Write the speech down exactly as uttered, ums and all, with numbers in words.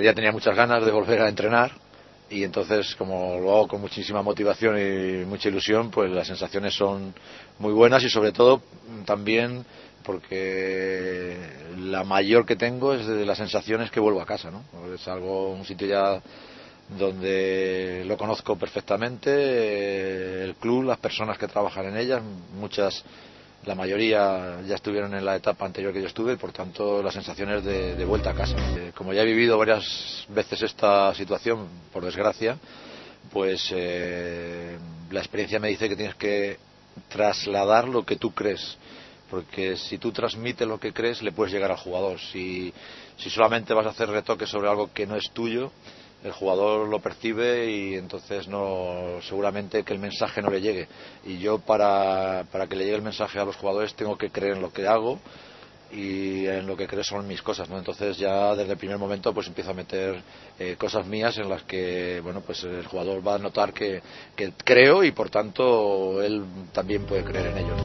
Ya tenía muchas ganas de volver a entrenar y entonces, como lo hago con muchísima motivación y mucha ilusión, pues las sensaciones son muy buenas y sobre todo también porque la mayor que tengo es de las sensaciones que vuelvo a casa, ¿no? Es algo, un sitio ya donde lo conozco perfectamente, el club, las personas que trabajan en ellas, muchas, la mayoría ya estuvieron en la etapa anterior que yo estuve y por tanto las sensaciones de, de vuelta a casa. Como ya he vivido varias veces esta situación, por desgracia, pues eh, la experiencia me dice que tienes que trasladar lo que tú crees, porque si tú transmites lo que crees le puedes llegar al jugador. Si, si solamente vas a hacer retoques sobre algo que no es tuyo, el jugador lo percibe y entonces no, seguramente que el mensaje no le llegue. Y yo para, para que le llegue el mensaje a los jugadores tengo que creer en lo que hago y en lo que creo son mis cosas, ¿no? Entonces ya desde el primer momento pues empiezo a meter eh, cosas mías en las que bueno pues el jugador va a notar que, que creo y por tanto él también puede creer en ello.